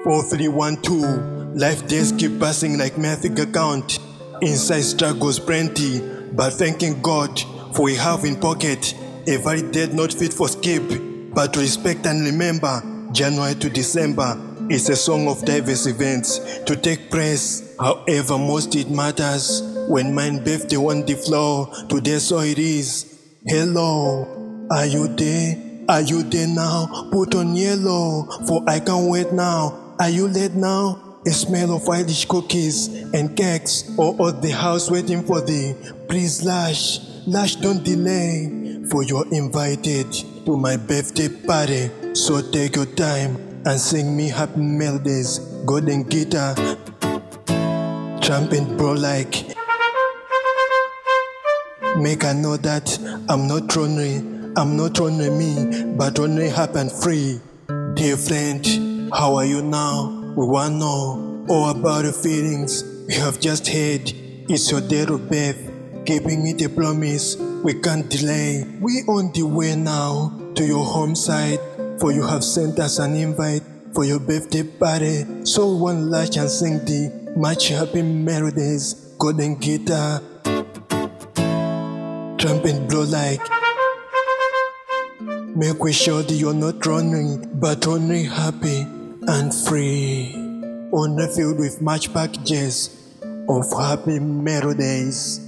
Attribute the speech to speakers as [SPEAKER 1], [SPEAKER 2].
[SPEAKER 1] 4312. Life days keep passing like mathing account. Inside struggles plenty, but thanking God for we have in pocket a very dead not fit for skip. But to respect and remember, January to December is a song of diverse events to take place. However, most it matters when mine birthday on the floor. Today so it is. Hello, are you there? Are you there now? Put on yellow, for I can't wait now. Are you late now? A smell of Irish cookies and cakes, or at the house waiting for thee. Please lash, don't delay, for you're invited to my birthday party. So take your time and sing me happy melodies, golden guitar, trumpet bro like. Make I know that I'm not only me, but only happy and free. Dear friend, how are you now? We wanna know all about your feelings. We have just heard it's your day of birth, keeping it a promise we can't delay. We on the way now to your home side, for you have sent us an invite for your birthday party. So we want lash and sing the much happy melodies, golden guitar, trumpet blow like. Make we sure that you're not running, but only happy and free. Only filled with much packages of happy melodies.